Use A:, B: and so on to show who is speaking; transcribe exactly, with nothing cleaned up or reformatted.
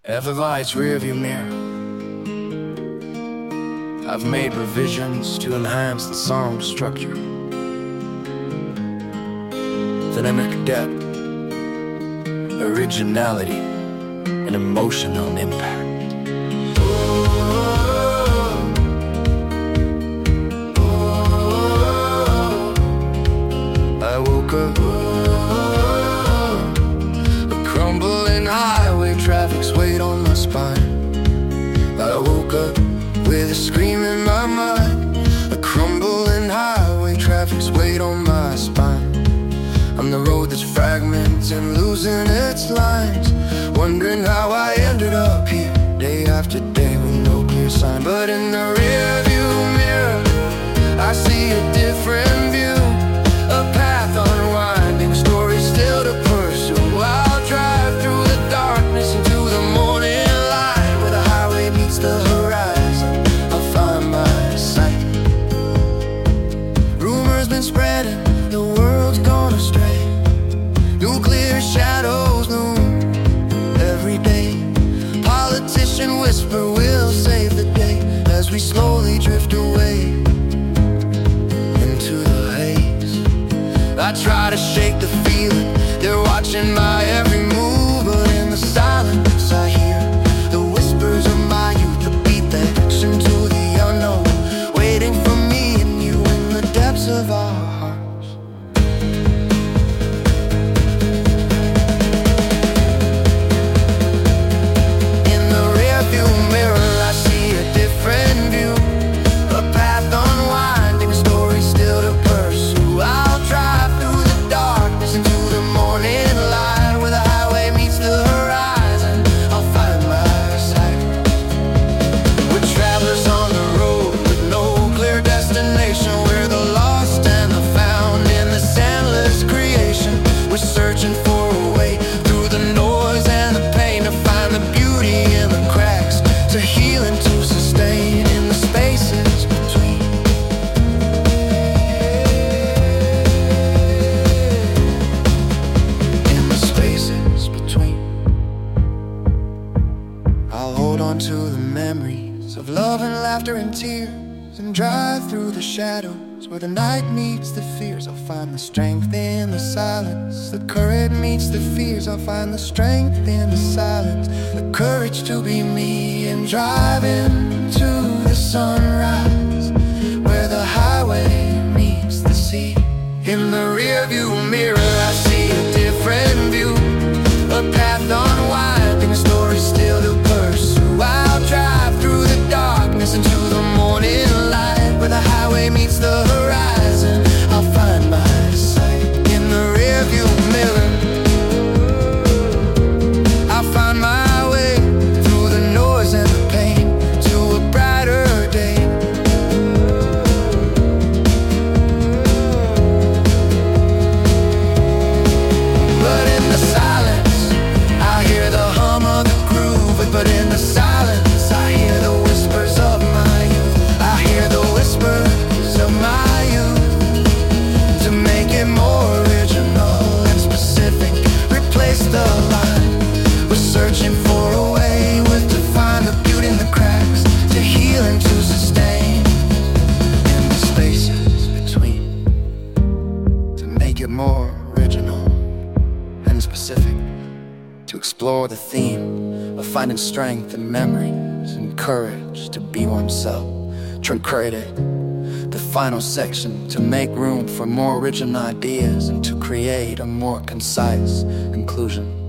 A: Everlight's rearview mirror. I've made revisions to enhance the song structure. Dynamic depth, originality, and emotional impact. I woke up, a crumbling highway, traffic's weight on my spine. I woke up with a scream in my mind, a crumbling highway, traffic's weight on my spine. I'm the road that's fragmenting, losing its lines, wondering how I ended up here, day after day with no clear sign. But in the rearview mirror, I see a different view, a path unwinding, stories still to pursue. I'll drive through the darkness into the morning light, where the highway meets the horizon, I'll find my sight. Rumors been spreading, the world's gone astray. Nuclear shadows loom every day. Politician whisper we'll save the day, as we slowly drift away into the haze. I try to shake the feeling, they're watching my every move, but in the silence I hear the whispers of my youth, the beat that hooks into the unknown, waiting for me and you in the depths of our hearts. In the rearview mirror, I see a different view, a path unwinding, stories still to pursue. I'll drive through the darkness into the morning light, where the highway meets the horizon, I'll find my sight. We're travelers on the road with no clear destination. We're the lost and the found in this endless creation. We're searching for a way through the noise and the pain, to find the beauty in the cracks, to heal and to sustain in the spaces between. In the spaces between, I'll hold on to the memories of love and laughter and tears, and drive through the shadows where the night meets the fears. I'll find the strength in the silence, the courage meets the fears. I'll find the strength in the silence, the courage to be me, and drive into the sunrise, where the highway meets the sea. In the rearview mirror, I see a different view, a path unwinding, stories still to pursue. I'll drive through the darkness into the morning light, where the highway meets the horizon, I'll find my sight. In the rearview mirror, I'll find my way through the noise and the pain, to a brighter day. But in the silence, I hear the hum of the groove. But in the silence, I hear the whispers of my youth. I hear the whispers of my youth. To make it more original and specific, replace the line. We're searching for a way with to find the beauty in the cracks, to heal and to sustain in the spaces between, to make it more original and specific, to explore the theme of finding strength in memories and courage to be oneself. Tranquility, the final section, to make room for more original ideas and to create a more concise conclusion.